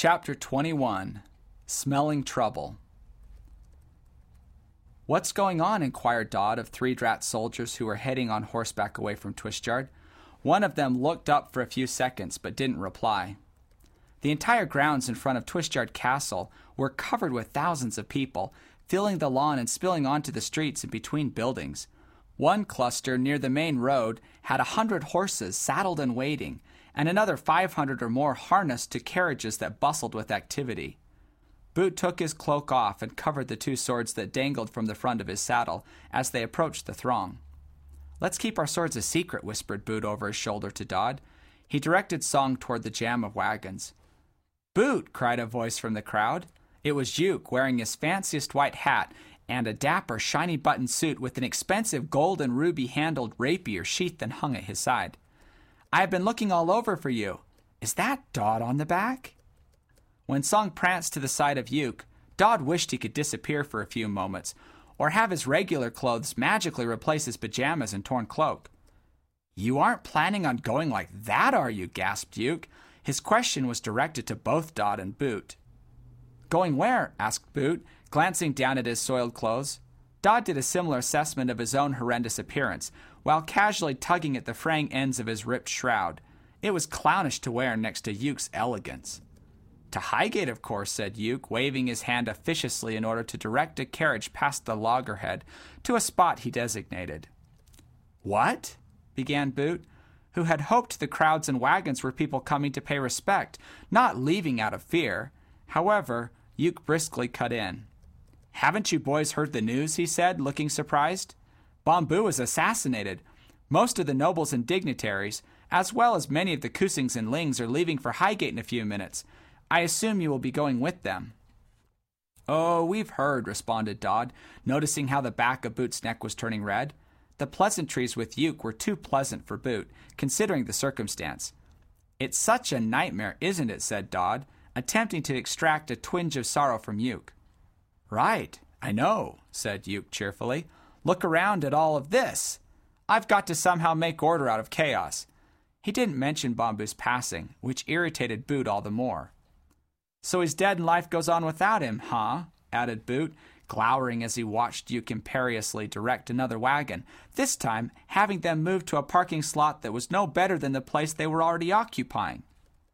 Chapter 21. Smelling Trouble. "What's going on?" inquired Dodd of 3 Drat soldiers who were heading on horseback away from Twistyard. One of them looked up for a few seconds, but didn't reply. The entire grounds in front of Twistyard Castle were covered with thousands of people, filling the lawn and spilling onto the streets and between buildings. One cluster near the main road had 100 horses saddled and waiting, and another 500 or more harnessed to carriages that bustled with activity. Boot took his cloak off and covered the 2 swords that dangled from the front of his saddle as they approached the throng. "Let's keep our swords a secret," whispered Boot over his shoulder to Dodd. He directed Song toward the jam of wagons. "Boot!" cried a voice from the crowd. It was Uke, wearing his fanciest white hat and a dapper, shiny-buttoned suit with an expensive gold and ruby-handled rapier sheathed and hung at his side. "I have been looking all over for you. Is that Dodd on the back?" When Song pranced to the side of Uke, Dodd wished he could disappear for a few moments, or have his regular clothes magically replace his pajamas and torn cloak. "You aren't planning on going like that, are you?" gasped Uke. His question was directed to both Dodd and Boot. "Going where?" asked Boot, glancing down at his soiled clothes. Dodd did a similar assessment of his own horrendous appearance, while casually tugging at the fraying ends of his ripped shroud. It was clownish to wear next to Uke's elegance. "To Highgate, of course," said Uke, waving his hand officiously in order to direct a carriage past the loggerhead to a spot he designated. "What?" began Boot, who had hoped the crowds and wagons were people coming to pay respect, not leaving out of fear. However, Uke briskly cut in. "Haven't you boys heard the news?" he said, looking surprised. "Bombu is assassinated. Most of the nobles and dignitaries, as well as many of the Kusings and Lings, are leaving for Highgate in a few minutes. I assume you will be going with them." "Oh, we've heard," responded Dodd, noticing how the back of Boot's neck was turning red. The pleasantries with Uke were too pleasant for Boot, considering the circumstance. "It's such a nightmare, isn't it?" said Dodd, attempting to extract a twinge of sorrow from Uke. "Right, I know," said Uke cheerfully. "Look around at all of this. I've got to somehow make order out of chaos." He didn't mention Bombu's passing, which irritated Boot all the more. "So he's dead and life goes on without him, huh?" added Boot, glowering as he watched Uke imperiously direct another wagon, this time having them move to a parking slot that was no better than the place they were already occupying.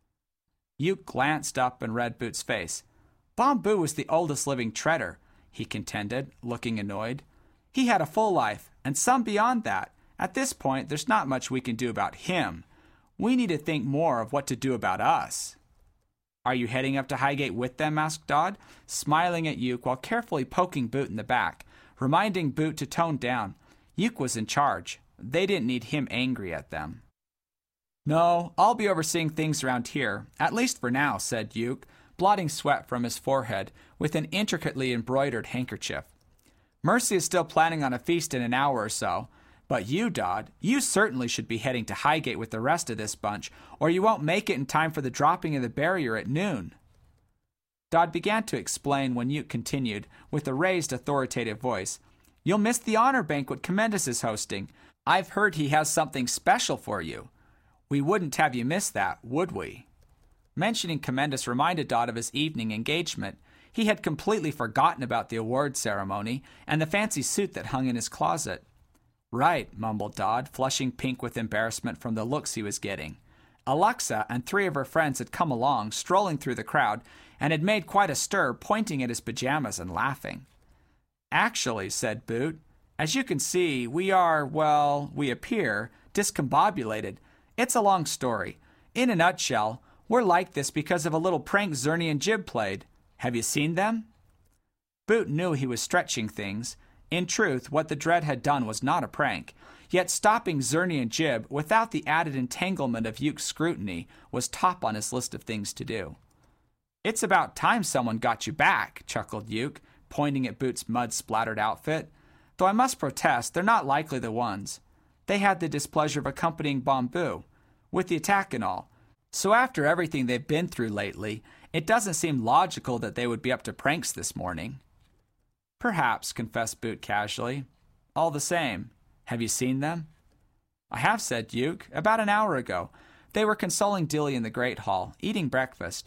Uke glanced up and read Boot's face. "Bombu was the oldest living treader," he contended, looking annoyed. "He had a full life, and some beyond that. At this point, there's not much we can do about him. We need to think more of what to do about us." "Are you heading up to Highgate with them?" asked Dodd, smiling at Uke while carefully poking Boot in the back, reminding Boot to tone down. Uke was in charge. They didn't need him angry at them. "No, I'll be overseeing things around here, at least for now," said Uke, blotting sweat from his forehead with an intricately embroidered handkerchief. "Mercy is still planning on a feast in an hour or so. But you, Dodd, you certainly should be heading to Highgate with the rest of this bunch, or you won't make it in time for the dropping of the barrier at noon." Dodd began to explain when Uke continued, with a raised, authoritative voice. "You'll miss the honor banquet Commendus is hosting. I've heard he has something special for you. We wouldn't have you miss that, would we?" Mentioning Commendus reminded Dodd of his evening engagement. He had completely forgotten about the award ceremony and the fancy suit that hung in his closet. "Right," mumbled Dodd, flushing pink with embarrassment from the looks he was getting. Alexa and 3 of her friends had come along, strolling through the crowd, and had made quite a stir, pointing at his pajamas and laughing. "Actually," said Boot, "as you can see, we appear discombobulated. It's a long story. In a nutshell, we're like this because of a little prank Zerny and Jib played. Have you seen them?" Boot knew he was stretching things. In truth, what the Dread had done was not a prank, yet stopping Zerny and Jib without the added entanglement of Uke's scrutiny was top on his list of things to do. "It's about time someone got you back," chuckled Uke, pointing at Boot's mud-splattered outfit. "Though I must protest, they're not likely the ones. They had the displeasure of accompanying Bombu, with the attack and all. So after everything they've been through lately, it doesn't seem logical that they would be up to pranks this morning." "Perhaps," confessed Boot casually. "All the same, have you seen them?" "I have," said Uke, "about an hour ago. They were consoling Dilly in the Great Hall, eating breakfast.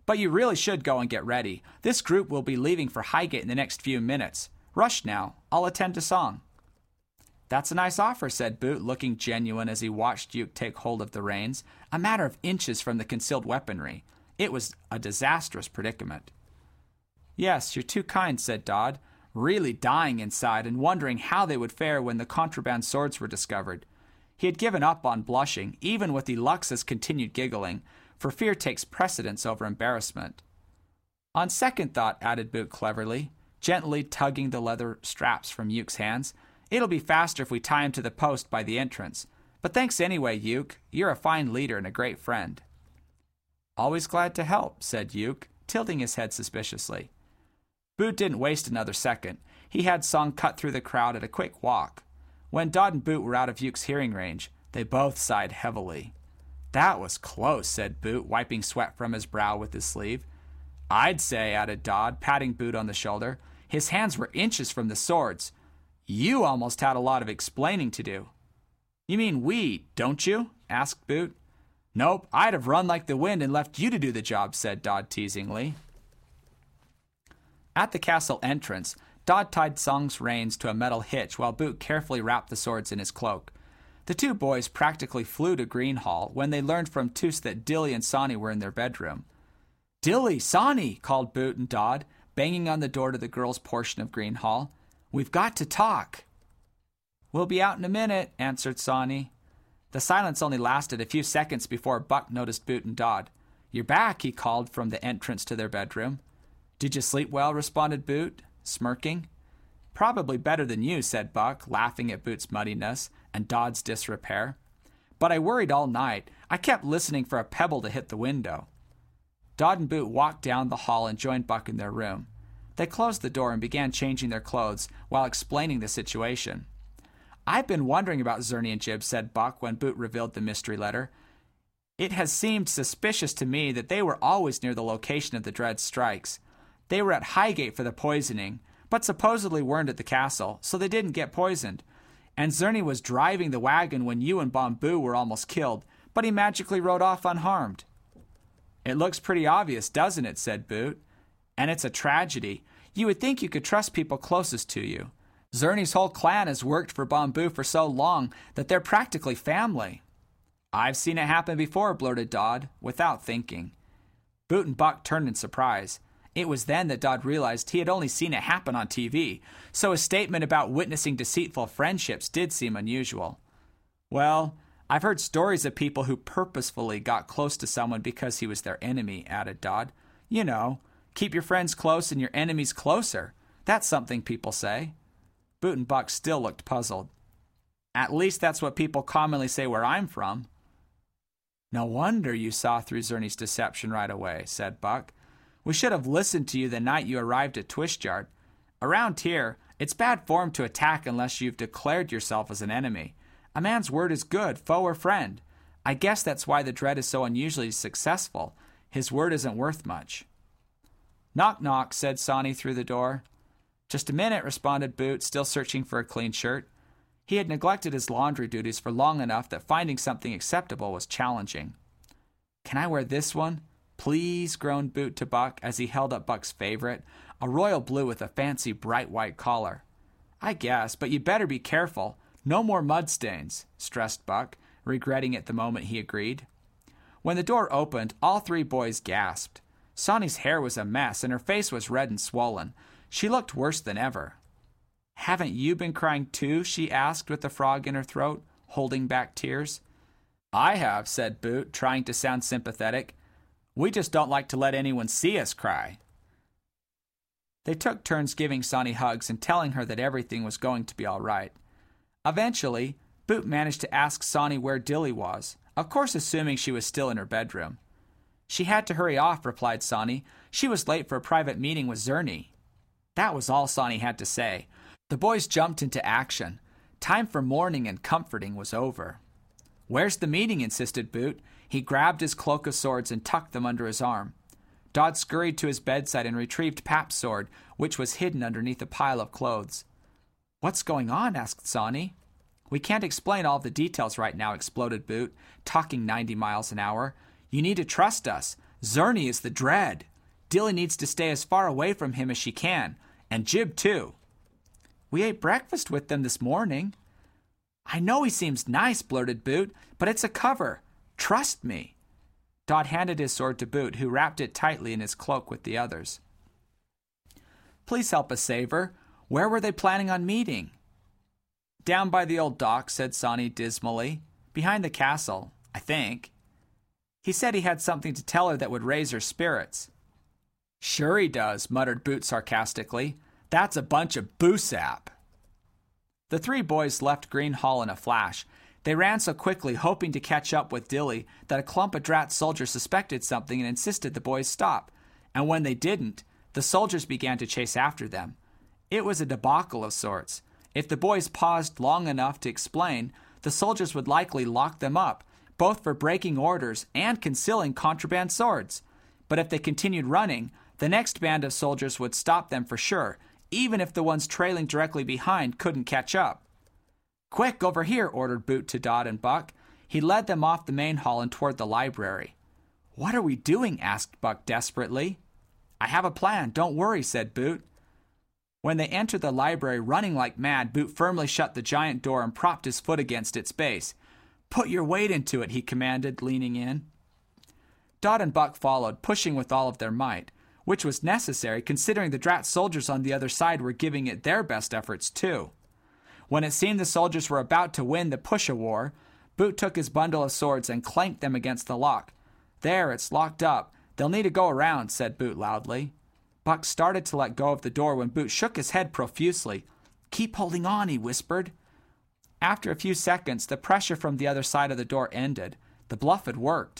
But you really should go and get ready. This group will be leaving for Highgate in the next few minutes. Rush now. I'll attend to song." "That's a nice offer," said Boot, looking genuine as he watched Uke take hold of the reins, a matter of inches from the concealed weaponry. It was a disastrous predicament. "Yes, you're too kind," said Dodd, really dying inside and wondering how they would fare when the contraband swords were discovered. He had given up on blushing, even with Eluxa's continued giggling, for fear takes precedence over embarrassment. "On second thought," added Boot cleverly, gently tugging the leather straps from Uke's hands, "it'll be faster if we tie him to the post by the entrance. But thanks anyway, Uke. You're a fine leader and a great friend." "Always glad to help," said Uke, tilting his head suspiciously. Boot didn't waste another second. He had Song cut through the crowd at a quick walk. When Dodd and Boot were out of Uke's hearing range, they both sighed heavily. "That was close," said Boot, wiping sweat from his brow with his sleeve. "I'd say," added Dodd, patting Boot on the shoulder, "his hands were inches from the swords. You almost had a lot of explaining to do." "You mean we, don't you?" asked Boot. "Nope, I'd have run like the wind and left you to do the job," said Dodd teasingly. At the castle entrance, Dodd tied Song's reins to a metal hitch while Boot carefully wrapped the swords in his cloak. The two boys practically flew to Greenhall when they learned from Toos that Dilly and Sawney were in their bedroom. "Dilly, Sawney!" called Boot and Dodd, banging on the door to the girls' portion of Greenhall. "We've got to talk." "We'll be out in a minute," answered Sawney. The silence only lasted a few seconds before Buck noticed Boot and Dodd. "You're back," he called from the entrance to their bedroom. "Did you sleep well?" responded Boot, smirking. "Probably better than you," said Buck, laughing at Boot's muddiness and Dodd's disrepair. "But I worried all night. I kept listening for a pebble to hit the window." Dodd and Boot walked down the hall and joined Buck in their room. They closed the door and began changing their clothes while explaining the situation. "I've been wondering about Zerny and Jib," said Buck when Boot revealed the mystery letter. "It has seemed suspicious to me that they were always near the location of the dread strikes. They were at Highgate for the poisoning, but supposedly weren't at the castle, so they didn't get poisoned. And Zerny was driving the wagon when you and Bamboo were almost killed, but he magically rode off unharmed." "It looks pretty obvious, doesn't it?" said Boot. "And it's a tragedy. You would think you could trust people closest to you. Zerny's whole clan has worked for Bamboo for so long that they're practically family." "I've seen it happen before," blurted Dodd, without thinking. Boot and Buck turned in surprise. It was then that Dodd realized he had only seen it happen on TV, so his statement about witnessing deceitful friendships did seem unusual. "Well, I've heard stories of people who purposefully got close to someone because he was their enemy," added Dodd. "You know, keep your friends close and your enemies closer. That's something people say." Boot and Buck still looked puzzled. "At least that's what people commonly say where I'm from." "No wonder you saw through Zerny's deception right away," said Buck. "We should have listened to you the night you arrived at Twistyard. Around here, it's bad form to attack unless you've declared yourself as an enemy. A man's word is good, foe or friend. I guess that's why the Dread is so unusually successful. His word isn't worth much." "Knock, knock," said Sawney through the door. "Just a minute," responded Boot, still searching for a clean shirt. He had neglected his laundry duties for long enough that finding something acceptable was challenging. "Can I wear this one? Please," groaned Boot to Buck as he held up Buck's favorite, a royal blue with a fancy bright white collar. "I guess, but you better be careful. No more mud stains," stressed Buck, regretting it the moment he agreed. When the door opened, all three boys gasped. Sawney's hair was a mess and her face was red and swollen. She looked worse than ever. "Haven't you been crying too?" she asked with a frog in her throat, holding back tears. "I have," said Boot, trying to sound sympathetic. "We just don't like to let anyone see us cry." They took turns giving Sawney hugs and telling her that everything was going to be all right. Eventually, Boot managed to ask Sawney where Dilly was, of course assuming she was still in her bedroom. "She had to hurry off," replied Sawney. "She was late for a private meeting with Zerny." That was all Sawney had to say. The boys jumped into action. Time for mourning and comforting was over. "Where's the meeting?" insisted Boot. He grabbed his cloak of swords and tucked them under his arm. Dodd scurried to his bedside and retrieved Pap's sword, which was hidden underneath a pile of clothes. "What's going on?" asked Sawney. "We can't explain all the details right now," exploded Boot, talking 90 miles an hour. "You need to trust us. Zerny is the dread. Dilly needs to stay as far away from him as she can, and Jib too. We ate breakfast with them this morning. I know he seems nice, blurted Boot, but it's a cover. Trust me. Dod handed his sword to Boot, who wrapped it tightly in his cloak with the others. Please help us save her. Where were they planning on meeting? Down by the old dock, said Sonny dismally. Behind the castle, I think. He said he had something to tell her that would raise her spirits. Sure he does, muttered Boot sarcastically. That's a bunch of boosap. The three boys left Green Hall in a flash. They ran so quickly, hoping to catch up with Dilly, that a clump of Drat soldiers suspected something and insisted the boys stop. And when they didn't, the soldiers began to chase after them. It was a debacle of sorts. If the boys paused long enough to explain, the soldiers would likely lock them up, both for breaking orders and concealing contraband swords. But if they continued running, the next band of soldiers would stop them for sure, even if the ones trailing directly behind couldn't catch up. Quick, over here, ordered Boot to Dod and Buck. He led them off the main hall and toward the library. What are we doing? Asked Buck desperately. I have a plan, don't worry, said Boot. When they entered the library running like mad, Boot firmly shut the giant door and propped his foot against its base. Put your weight into it, he commanded, leaning in. Dod and Buck followed, pushing with all of their might, which was necessary considering the Drat soldiers on the other side were giving it their best efforts too. When it seemed the soldiers were about to win the push-a-war, Boot took his bundle of swords and clanked them against the lock. There, it's locked up. They'll need to go around, said Boot loudly. Buck started to let go of the door when Boot shook his head profusely. Keep holding on, he whispered. After a few seconds, the pressure from the other side of the door ended. The bluff had worked.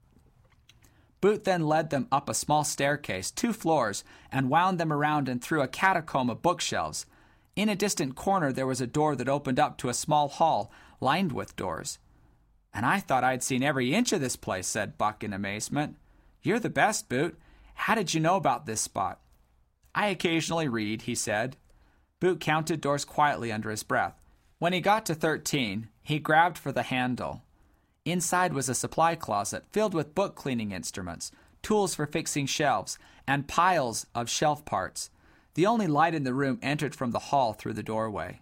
Boot then led them up a small staircase, 2 floors, and wound them around and through a catacomb of bookshelves. In a distant corner there was a door that opened up to a small hall, lined with doors. And I thought I'd seen every inch of this place, said Buck in amazement. You're the best, Boot. How did you know about this spot? I occasionally read, he said. Boot counted doors quietly under his breath. When he got to 13, he grabbed for the handle. Inside was a supply closet filled with book cleaning instruments, tools for fixing shelves, and piles of shelf parts. The only light in the room entered from the hall through the doorway.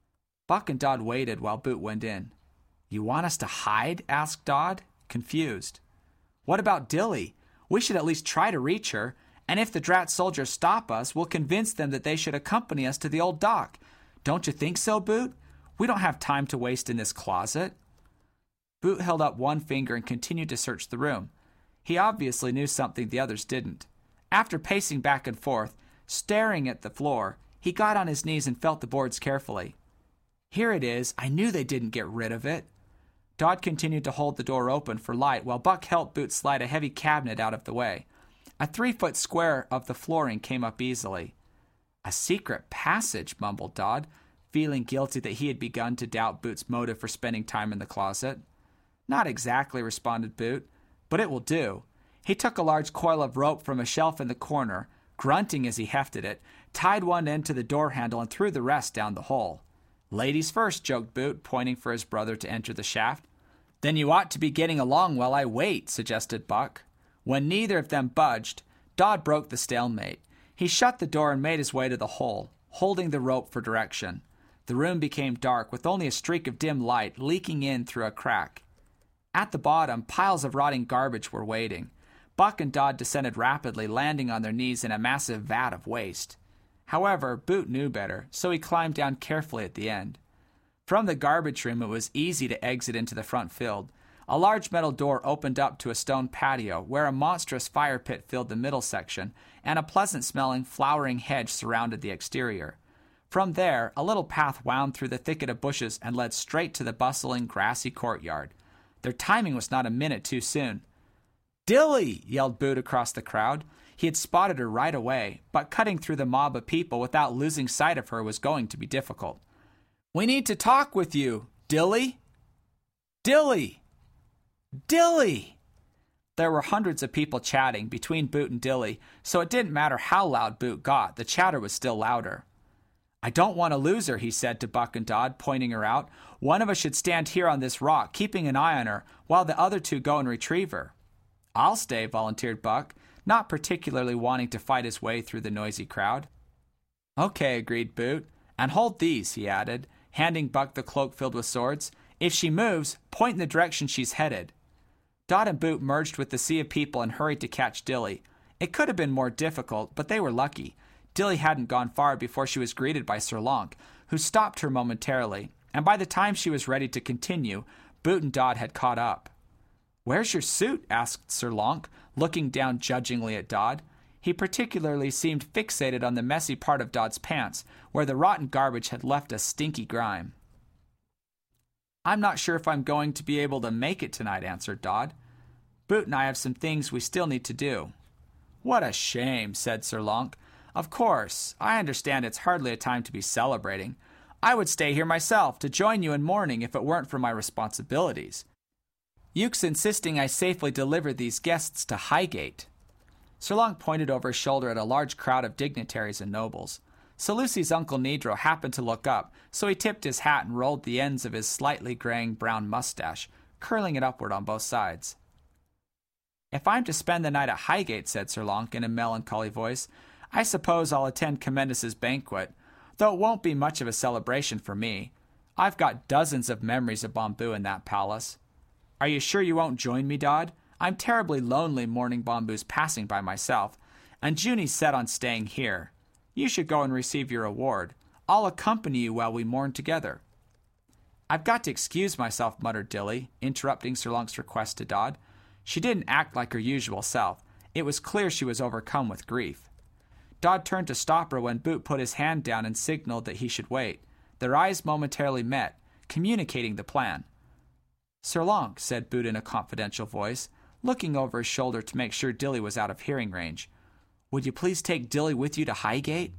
Buck and Dod waited while Boot went in. You want us to hide? Asked Dod, confused. What about Dilly? We should at least try to reach her, and if the Drat soldiers stop us, we'll convince them that they should accompany us to the old dock. Don't you think so, Boot? We don't have time to waste in this closet. Boot held up one finger and continued to search the room. He obviously knew something the others didn't. After pacing back and forth, staring at the floor, he got on his knees and felt the boards carefully. Here it is. I knew they didn't get rid of it. Dod continued to hold the door open for light while Buck helped Boot slide a heavy cabinet out of the way. A 3-foot square of the flooring came up easily. A secret passage, mumbled Dod, feeling guilty that he had begun to doubt Boot's motive for spending time in the closet. Not exactly, responded Boot, but it will do. He took a large coil of rope from a shelf in the corner, grunting as he hefted it, tied one end to the door handle and threw the rest down the hole. Ladies first, joked Boot, pointing for his brother to enter the shaft. Then you ought to be getting along while I wait, suggested Buck. When neither of them budged, Dod broke the stalemate. He shut the door and made his way to the hole, holding the rope for direction. The room became dark, with only a streak of dim light leaking in through a crack. At the bottom, piles of rotting garbage were waiting. Buck and Dod descended rapidly, landing on their knees in a massive vat of waste. However, Boot knew better, so he climbed down carefully at the end. From the garbage room, it was easy to exit into the front field. A large metal door opened up to a stone patio, where a monstrous fire pit filled the middle section, and a pleasant-smelling, flowering hedge surrounded the exterior. From there, a little path wound through the thicket of bushes and led straight to the bustling, grassy courtyard. Their timing was not a minute too soon. "Dilly!" yelled Boot across the crowd. He had spotted her right away, but cutting through the mob of people without losing sight of her was going to be difficult. "We need to talk with you, Dilly! Dilly! Dilly!" There were hundreds of people chatting between Boot and Dilly, so it didn't matter how loud Boot got, the chatter was still louder. "I don't want to lose her," he said to Buck and Dod, pointing her out. "One of us should stand here on this rock, keeping an eye on her, while the other two go and retrieve her." I'll stay, volunteered Buck, not particularly wanting to fight his way through the noisy crowd. Okay, agreed Boot. And hold these, he added, handing Buck the cloak filled with swords. If she moves, point in the direction she's headed. Dot and Boot merged with the sea of people and hurried to catch Dilly. It could have been more difficult, but they were lucky. Dilly hadn't gone far before she was greeted by Sir Lonk, who stopped her momentarily, and by the time she was ready to continue, Boot and Dot had caught up. "Where's your suit?" asked Sir Lonk, looking down judgingly at Dot. He particularly seemed fixated on the messy part of Dot's pants, where the rotten garbage had left a stinky grime. "I'm not sure if I'm going to be able to make it tonight," answered Dot. "Boot and I have some things we still need to do." "What a shame," said Sir Lonk. "Of course, I understand it's hardly a time to be celebrating. I would stay here myself to join you in mourning if it weren't for my responsibilities. Yuke's insisting I safely deliver these guests to Highgate." Sir Lonk pointed over his shoulder at a large crowd of dignitaries and nobles. Seleuci's Uncle Nedro happened to look up, so he tipped his hat and rolled the ends of his slightly graying brown mustache, curling it upward on both sides. "If I'm to spend the night at Highgate," said Sir Lonk in a melancholy voice, "I suppose I'll attend Commendus's banquet, though it won't be much of a celebration for me. I've got dozens of memories of Bomboo in that palace. Are you sure you won't join me, Dod? I'm terribly lonely mourning Bomboo's passing by myself, and Junie's set on staying here. You should go and receive your reward. I'll accompany you while we mourn together." "I've got to excuse myself," muttered Dilly, interrupting Sir Lonk's request to Dod. She didn't act like her usual self. It was clear she was overcome with grief. Dod turned to stop her when Boot put his hand down and signaled that he should wait. Their eyes momentarily met, communicating the plan. "Sir Lonk," said Boot in a confidential voice, looking over his shoulder to make sure Dilly was out of hearing range, "would you please take Dilly with you to Highgate?"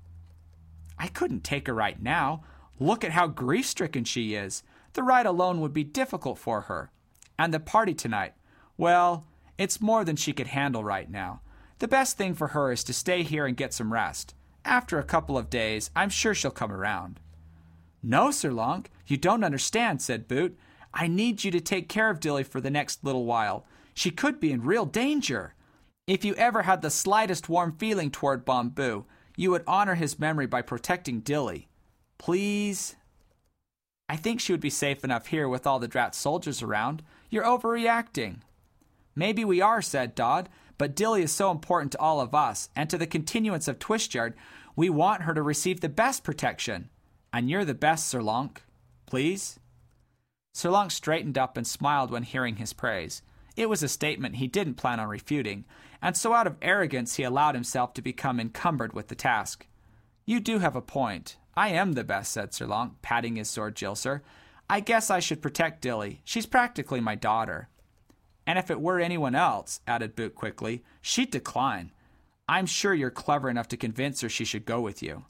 "I couldn't take her right now. Look at how grief-stricken she is. The ride alone would be difficult for her. And the party tonight, well, it's more than she could handle right now. The best thing for her is to stay here and get some rest. After a couple of days, I'm sure she'll come around." "No, Sir Lonk, you don't understand," said Boot. "I need you to take care of Dilly for the next little while. She could be in real danger. If you ever had the slightest warm feeling toward Bomboo, you would honor his memory by protecting Dilly. Please?" "I think she would be safe enough here with all the Drat soldiers around. You're overreacting." "Maybe we are," said Dod, "but Dilly is so important to all of us, and to the continuance of Twistyard, we want her to receive the best protection. And you're the best, Sir Lonk. Please?" Sir Lonk straightened up and smiled when hearing his praise. It was a statement he didn't plan on refuting, and so out of arrogance he allowed himself to become encumbered with the task. "You do have a point. I am the best," said Sir Lonk, patting his sword Jilsir. "I guess I should protect Dilly. She's practically my daughter." "And if it were anyone else," added Boot quickly, "she'd decline. I'm sure you're clever enough to convince her she should go with you."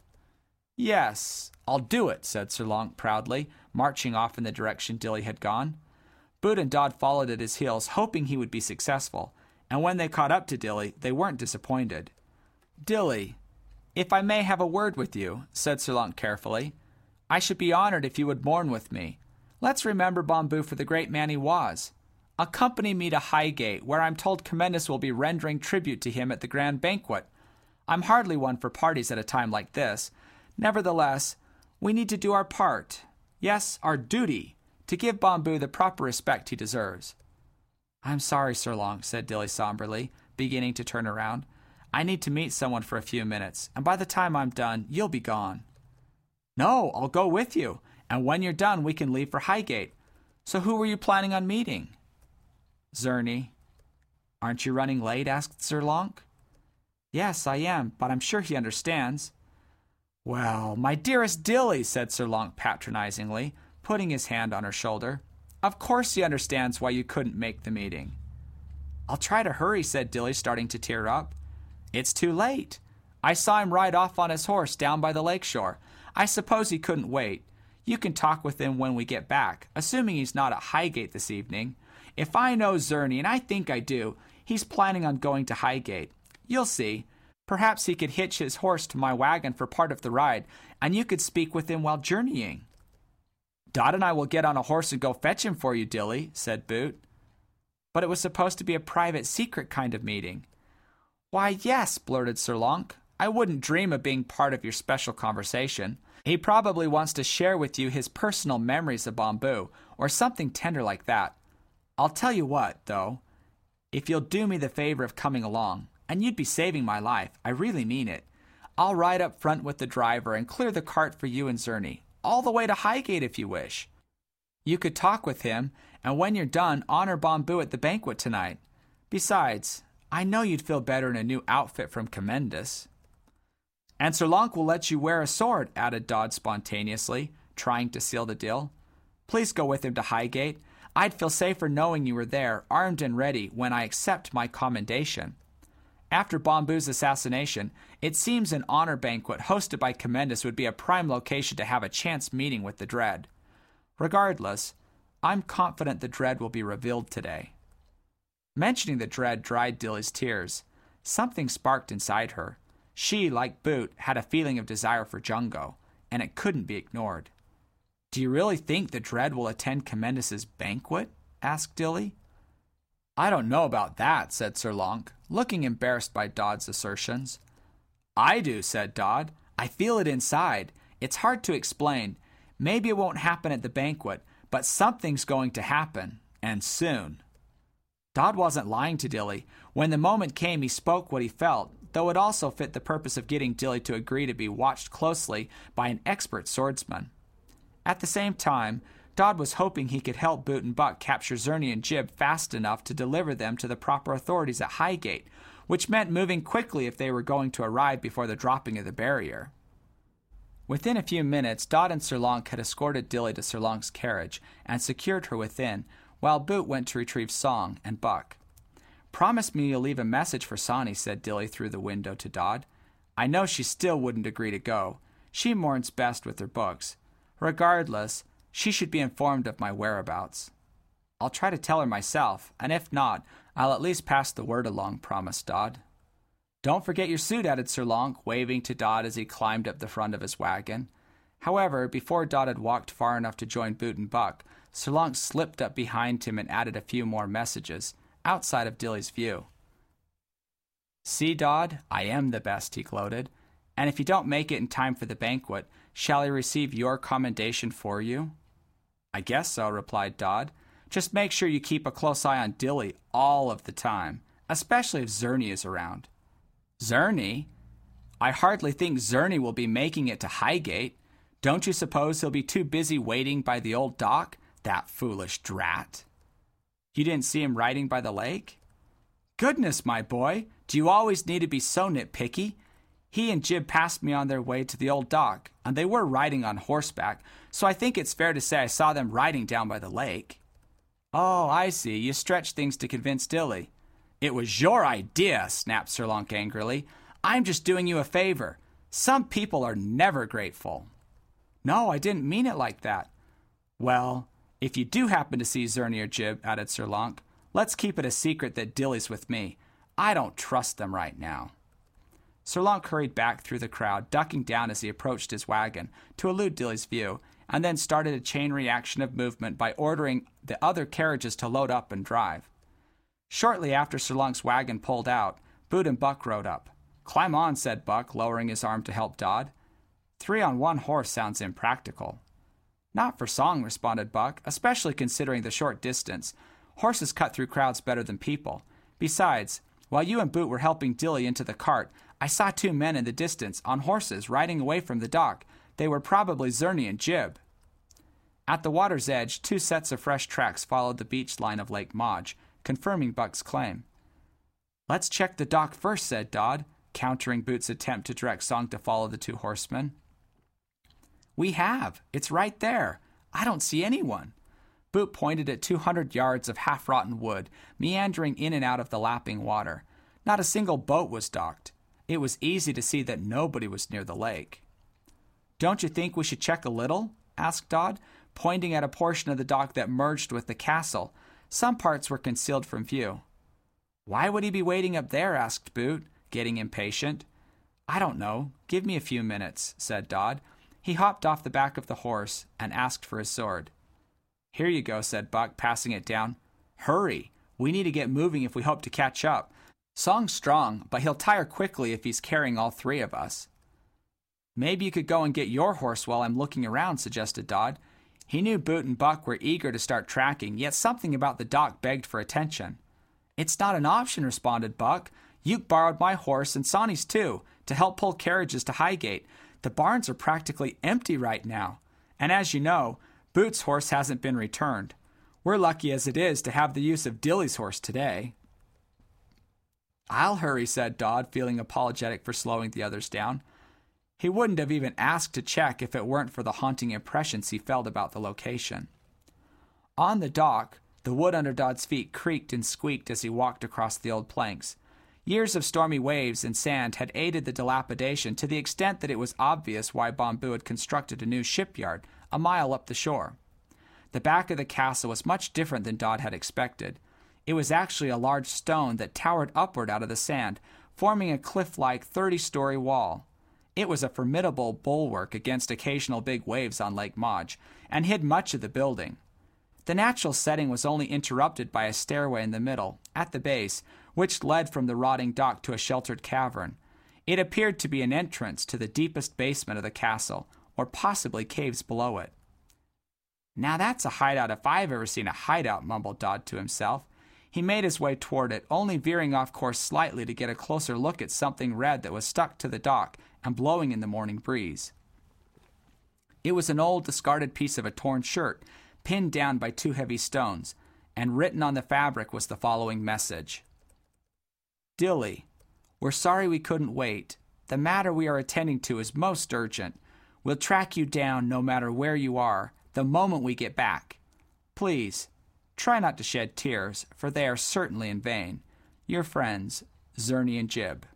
"Yes, I'll do it," said Sir Lonk proudly, marching off in the direction Dilly had gone. Boot and Dod followed at his heels, hoping he would be successful, and when they caught up to Dilly, they weren't disappointed. "Dilly, if I may have a word with you," said Sir Lonk carefully, "I should be honored if you would mourn with me. Let's remember Bomboo for the great man he was. Accompany me to Highgate, where I'm told Commendus will be rendering tribute to him at the grand banquet. I'm hardly one for parties at a time like this. Nevertheless, we need to do our part. Yes, our duty, to give Bomboo the proper respect he deserves." "I'm sorry, Sir Lonk," said Dilly somberly, beginning to turn around. "I need to meet someone for a few minutes, and by the time I'm done, you'll be gone." "No, I'll go with you, and when you're done, we can leave for Highgate. So who were you planning on meeting?" "Zerny." "Aren't you running late?" asked Sir Lonk. "Yes, I am, but I'm sure he understands." "Well, my dearest Dilly," said Sir Lonk patronizingly, putting his hand on her shoulder, "of course he understands why you couldn't make the meeting." "I'll try to hurry," said Dilly, starting to tear up. "It's too late. I saw him ride off on his horse down by the lake shore. I suppose he couldn't wait. You can talk with him when we get back, assuming he's not at Highgate this evening. If I know Zerny, and I think I do, he's planning on going to Highgate. You'll see. Perhaps he could hitch his horse to my wagon for part of the ride, and you could speak with him while journeying." "Dot and I will get on a horse and go fetch him for you, Dilly," said Boot. But it was supposed to be a private, secret kind of meeting. Why, yes, blurted Sir Lonk. I wouldn't dream of being part of your special conversation. He probably wants to share with you his personal memories of Bamboo, or something tender like that. I'll tell you what, though. If you'll do me the favor of coming along, and you'd be saving my life, I really mean it, I'll ride up front with the driver and clear the cart for you and Zerny, all the way to Highgate if you wish. You could talk with him, and when you're done, honor Bamboo at the banquet tonight. Besides, I know you'd feel better in a new outfit from Commendus. And Sir Lonk will let you wear a sword, added Dodd spontaneously, trying to seal the deal. Please go with him to Highgate. I'd feel safer knowing you were there, armed and ready, when I accept my commendation. After Bamboo's assassination, it seems an honor banquet hosted by Commendus would be a prime location to have a chance meeting with the Dread. Regardless, I'm confident the Dread will be revealed today. Mentioning the Dread dried Dilly's tears. Something sparked inside her. She, like Boot, had a feeling of desire for Jungo, and it couldn't be ignored. Do you really think the Dread will attend Commendus's banquet? Asked Dilly. I don't know about that, said Sir Lonk, looking embarrassed by Dodd's assertions. I do, said Dodd. I feel it inside. It's hard to explain. Maybe it won't happen at the banquet, but something's going to happen, and soon. Dodd wasn't lying to Dilly. When the moment came, he spoke what he felt, though it also fit the purpose of getting Dilly to agree to be watched closely by an expert swordsman. At the same time, Dodd was hoping he could help Boot and Buck capture Zerny and Jib fast enough to deliver them to the proper authorities at Highgate, which meant moving quickly if they were going to arrive before the dropping of the barrier. Within a few minutes, Dodd and Sir Lonk had escorted Dilly to Sir Lonk's carriage and secured her within, while Boot went to retrieve Song and Buck. Promise me you'll leave a message for Sani, said Dilly through the window to Dodd. I know she still wouldn't agree to go. She mourns best with her books. Regardless, she should be informed of my whereabouts. I'll try to tell her myself, and if not, I'll at least pass the word along, promised Dodd. Don't forget your suit, added Sir Lonk, waving to Dodd as he climbed up the front of his wagon. However, before Dodd had walked far enough to join Boot and Buck, Sir Lonk slipped up behind him and added a few more messages, outside of Dilly's view. See, Dodd, I am the best, he gloated. And if you don't make it in time for the banquet, shall I receive your commendation for you? I guess so, replied Dodd. Just make sure you keep a close eye on Dilly all of the time, especially if Zerny is around. Zerny? I hardly think Zerny will be making it to Highgate. Don't you suppose he'll be too busy waiting by the old dock, that foolish drat? You didn't see him riding by the lake? Goodness, my boy, do you always need to be so nitpicky? He and Jib passed me on their way to the old dock, and they were riding on horseback, so I think it's fair to say I saw them riding down by the lake. Oh, I see. You stretched things to convince Dilly. It was your idea, snapped Sir Lonk angrily. I'm just doing you a favor. Some people are never grateful. No, I didn't mean it like that. Well, if you do happen to see Zerny or Jib, added Sir Lonk, let's keep it a secret that Dilly's with me. I don't trust them right now. Sir Lonk hurried back through the crowd, ducking down as he approached his wagon to elude Dilly's view, and then started a chain reaction of movement by ordering the other carriages to load up and drive. Shortly after Sir Lonk's wagon pulled out, Boot and Buck rode up. Climb on, said Buck, lowering his arm to help Dodd. 3 on 1 horse sounds impractical. Not for Song, responded Buck, especially considering the short distance. Horses cut through crowds better than people. Besides, while you and Boot were helping Dilly into the cart, I saw 2 men in the distance, on horses, riding away from the dock. They were probably Zerny and Jib. At the water's edge, 2 sets of fresh tracks followed the beach line of Lake Modge, confirming Buck's claim. Let's check the dock first, said Dodd, countering Boot's attempt to direct Song to follow the 2 horsemen. We have. It's right there. I don't see anyone. Boot pointed at 200 yards of half-rotten wood, meandering in and out of the lapping water. Not a single boat was docked. It was easy to see that nobody was near the lake. Don't you think we should check a little? Asked Dodd, pointing at a portion of the dock that merged with the castle. Some parts were concealed from view. Why would he be waiting up there? Asked Boot, getting impatient. I don't know. Give me a few minutes, said Dodd. He hopped off the back of the horse and asked for his sword. Here you go, said Buck, passing it down. Hurry. We need to get moving if we hope to catch up. Song's strong, but he'll tire quickly if he's carrying all three of us." "Maybe you could go and get your horse while I'm looking around," suggested Dodd. He knew Boot and Buck were eager to start tracking, yet something about the dock begged for attention. "It's not an option," responded Buck. "Uke borrowed my horse and Sonny's too, to help pull carriages to Highgate. The barns are practically empty right now. And as you know, Boot's horse hasn't been returned. We're lucky as it is to have the use of Dilly's horse today." "I'll hurry," said Dodd, feeling apologetic for slowing the others down. He wouldn't have even asked to check if it weren't for the haunting impressions he felt about the location. On the dock, the wood under Dodd's feet creaked and squeaked as he walked across the old planks. Years of stormy waves and sand had aided the dilapidation to the extent that it was obvious why Bamboo had constructed a new shipyard a mile up the shore. The back of the castle was much different than Dodd had expected. It was actually a large stone that towered upward out of the sand, forming a cliff-like 30-story wall. It was a formidable bulwark against occasional big waves on Lake Mauj, and hid much of the building. The natural setting was only interrupted by a stairway in the middle, at the base, which led from the rotting dock to a sheltered cavern. It appeared to be an entrance to the deepest basement of the castle, or possibly caves below it. "Now that's a hideout if I've ever seen a hideout," mumbled Dodd to himself. He made his way toward it, only veering off course slightly to get a closer look at something red that was stuck to the dock and blowing in the morning breeze. It was an old, discarded piece of a torn shirt, pinned down by two heavy stones, and written on the fabric was the following message. "Dilly, we're sorry we couldn't wait. The matter we are attending to is most urgent. We'll track you down no matter where you are, the moment we get back. Please, try not to shed tears, for they are certainly in vain. Your friends, Zerny and Jib."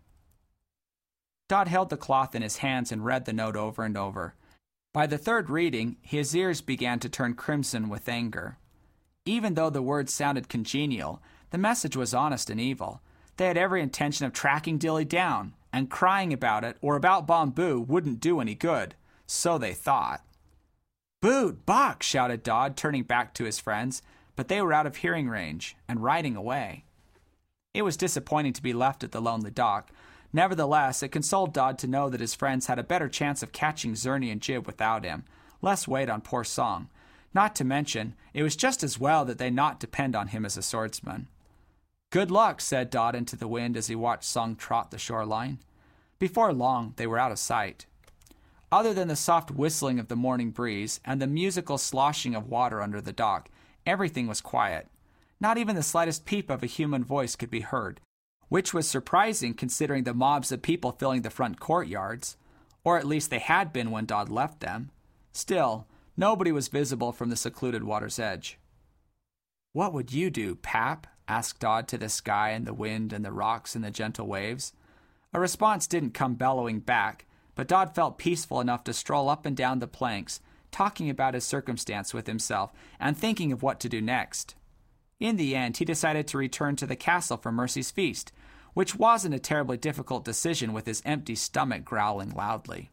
Dodd held the cloth in his hands and read the note over and over. By the third reading, his ears began to turn crimson with anger. Even though the words sounded congenial, the message was honest and evil. They had every intention of tracking Dilly down, and crying about it or about Bamboo wouldn't do any good. So they thought. "Boot! Buck!" shouted Dodd, turning back to his friends, but they were out of hearing range and riding away. It was disappointing to be left at the lonely dock. Nevertheless, it consoled Dodd to know that his friends had a better chance of catching Zerny and Jib without him, less weight on poor Song. Not to mention, it was just as well that they not depend on him as a swordsman. "Good luck," said Dodd into the wind as he watched Song trot the shoreline. Before long, they were out of sight. Other than the soft whistling of the morning breeze and the musical sloshing of water under the dock, everything was quiet. Not even the slightest peep of a human voice could be heard, which was surprising considering the mobs of people filling the front courtyards, or at least they had been when Dodd left them. Still, nobody was visible from the secluded water's edge. "What would you do, Pap?" asked Dodd to the sky and the wind and the rocks and the gentle waves. A response didn't come bellowing back, but Dodd felt peaceful enough to stroll up and down the planks, talking about his circumstance with himself and thinking of what to do next. In the end, he decided to return to the castle for Mercy's feast, which wasn't a terribly difficult decision with his empty stomach growling loudly.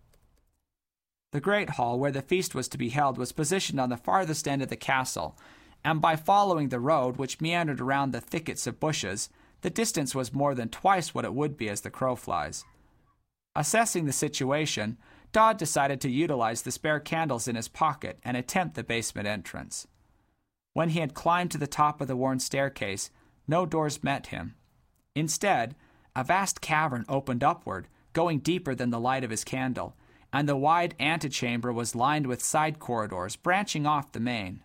The great hall where the feast was to be held was positioned on the farthest end of the castle, and by following the road, which meandered around the thickets of bushes, the distance was more than twice what it would be as the crow flies. Assessing the situation, Dodd decided to utilize the spare candles in his pocket and attempt the basement entrance. When he had climbed to the top of the worn staircase, no doors met him. Instead, a vast cavern opened upward, going deeper than the light of his candle, and the wide antechamber was lined with side corridors branching off the main.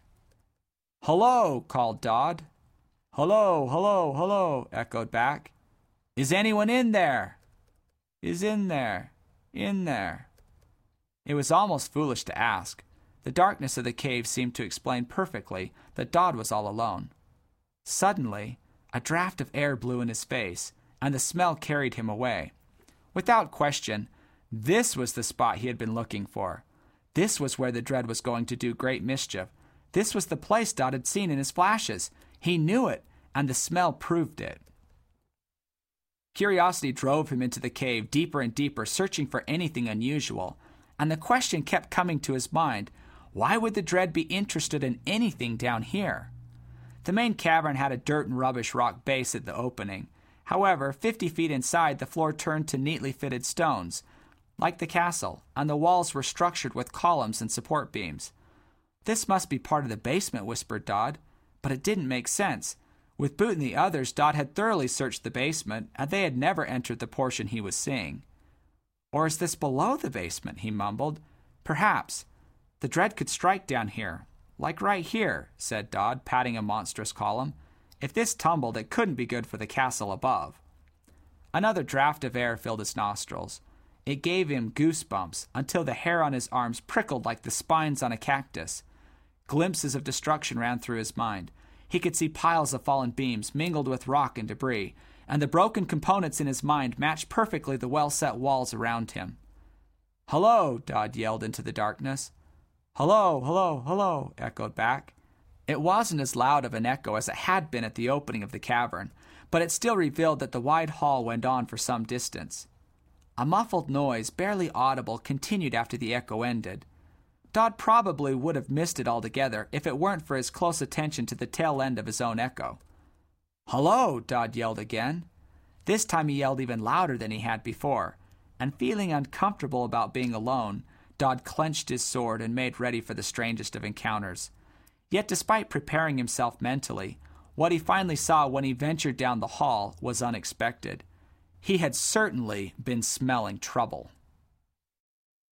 "Hello!" called Dodd. "Hello, hello, hello," echoed back. "Is anyone in there?" "Is in there, in there." It was almost foolish to ask. The darkness of the cave seemed to explain perfectly that Dodd was all alone. Suddenly, a draught of air blew in his face, and the smell carried him away. Without question, this was the spot he had been looking for. This was where the dread was going to do great mischief. This was the place Dodd had seen in his flashes. He knew it, and the smell proved it. Curiosity drove him into the cave deeper and deeper, searching for anything unusual, and the question kept coming to his mind, why would the dread be interested in anything down here? The main cavern had a dirt and rubbish rock base at the opening. However, 50 feet inside, the floor turned to neatly fitted stones, like the castle, and the walls were structured with columns and support beams. "This must be part of the basement," whispered Dodd. But it didn't make sense. With Boot and the others, Dodd had thoroughly searched the basement, and they had never entered the portion he was seeing. "Or is this below the basement?" he mumbled. "Perhaps. The dread could strike down here. Like right here," said Dodd, patting a monstrous column. "If this tumbled, it couldn't be good for the castle above." Another draft of air filled his nostrils. It gave him goosebumps until the hair on his arms prickled like the spines on a cactus. Glimpses of destruction ran through his mind. He could see piles of fallen beams mingled with rock and debris, and the broken components in his mind matched perfectly the well-set walls around him. "Hello!" Dodd yelled into the darkness. "Hello, hello, hello," echoed back. It wasn't as loud of an echo as it had been at the opening of the cavern, but it still revealed that the wide hall went on for some distance. A muffled noise, barely audible, continued after the echo ended. Dodd probably would have missed it altogether if it weren't for his close attention to the tail end of his own echo. "Hello!" Dodd yelled again. This time he yelled even louder than he had before, and feeling uncomfortable about being alone, Dodd clenched his sword and made ready for the strangest of encounters. Yet despite preparing himself mentally, what he finally saw when he ventured down the hall was unexpected. He had certainly been smelling trouble.